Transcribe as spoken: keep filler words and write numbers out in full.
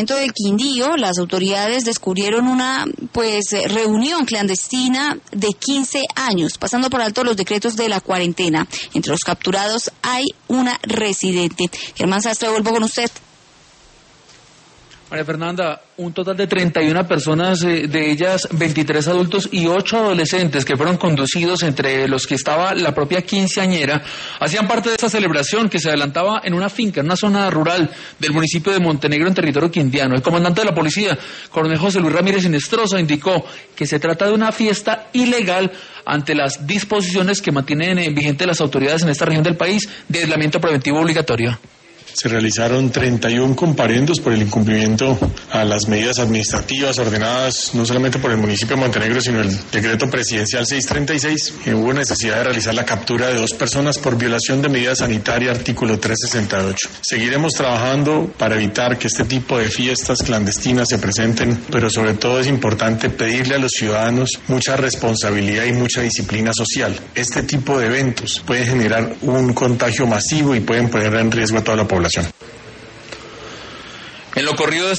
del Quindío, las autoridades descubrieron una pues reunión clandestina de quince años, pasando por alto los decretos de la cuarentena. Entre los capturados hay una residente. Germán Sastre, vuelvo con usted. María Fernanda, un total de treinta y una personas, eh, de ellas veintitrés adultos y ocho adolescentes que fueron conducidos, entre los que estaba la propia quinceañera, hacían parte de esta celebración que se adelantaba en una finca, en una zona rural del municipio de Montenegro, en territorio quindiano. El comandante de la policía, coronel José Luis Ramírez Sinestrosa, indicó que se trata de una fiesta ilegal ante las disposiciones que mantienen eh, vigentes las autoridades en esta región del país de aislamiento preventivo obligatorio. Se realizaron treinta y uno comparendos por el incumplimiento a las medidas administrativas ordenadas no solamente por el municipio de Montenegro, sino el decreto presidencial seiscientos treinta y seis. Eh, hubo necesidad de realizar la captura de dos personas por violación de medida sanitaria, artículo trescientos sesenta y ocho. Seguiremos trabajando para evitar que este tipo de fiestas clandestinas se presenten, pero sobre todo es importante pedirle a los ciudadanos mucha responsabilidad y mucha disciplina social. Este tipo de eventos pueden generar un contagio masivo y pueden poner en riesgo a toda la población. En lo corrido de